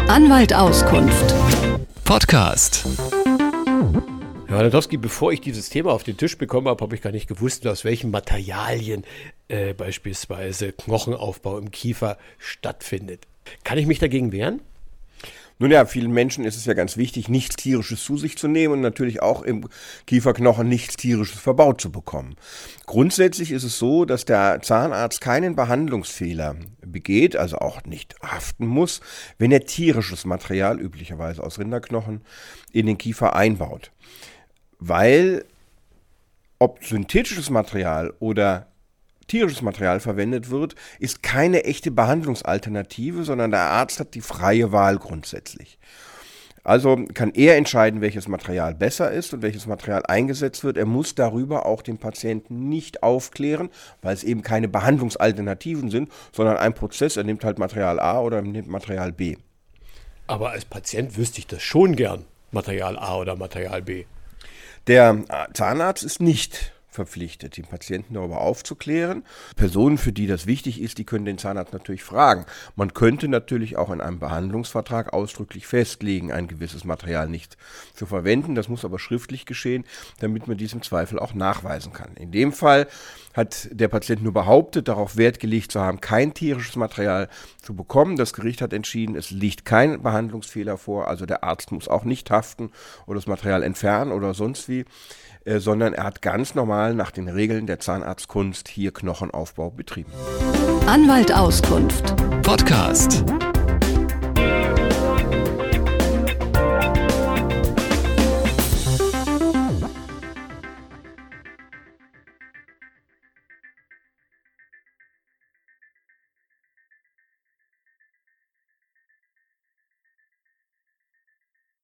Anwalt Auskunft. Podcast. Herr Waladowski, bevor ich dieses Thema auf den Tisch bekommen habe, habe ich gar nicht gewusst, aus welchen Materialien beispielsweise Knochenaufbau im Kiefer stattfindet. Kann ich mich dagegen wehren? Nun ja, vielen Menschen ist es ja ganz wichtig, nichts Tierisches zu sich zu nehmen und natürlich auch im Kieferknochen nichts Tierisches verbaut zu bekommen. Grundsätzlich ist es so, dass der Zahnarzt keinen Behandlungsfehler begeht, also auch nicht haften muss, wenn er tierisches Material, üblicherweise aus Rinderknochen, in den Kiefer einbaut. Weil ob synthetisches Material oder tierisches Material verwendet wird, ist keine echte Behandlungsalternative, sondern der Arzt hat die freie Wahl grundsätzlich. Also kann er entscheiden, welches Material besser ist und welches Material eingesetzt wird. Er muss darüber auch den Patienten nicht aufklären, weil es eben keine Behandlungsalternativen sind, sondern ein Prozess. Er nimmt halt Material A oder nimmt Material B. Aber als Patient wüsste ich das schon gern, Material A oder Material B. Der Zahnarzt ist nicht verpflichtet, den Patienten darüber aufzuklären. Personen, für die das wichtig ist, die können den Zahnarzt natürlich fragen. Man könnte natürlich auch in einem Behandlungsvertrag ausdrücklich festlegen, ein gewisses Material nicht zu verwenden. Das muss aber schriftlich geschehen, damit man dies im Zweifel auch nachweisen kann. In dem Fall hat der Patient nur behauptet, darauf Wert gelegt zu haben, kein tierisches Material zu bekommen. Das Gericht hat entschieden, es liegt kein Behandlungsfehler vor, also der Arzt muss auch nicht haften oder das Material entfernen oder sonst wie, sondern er hat ganz normal nach den Regeln der Zahnarztkunst hier Knochenaufbau betrieben. Anwalt Auskunft. Podcast.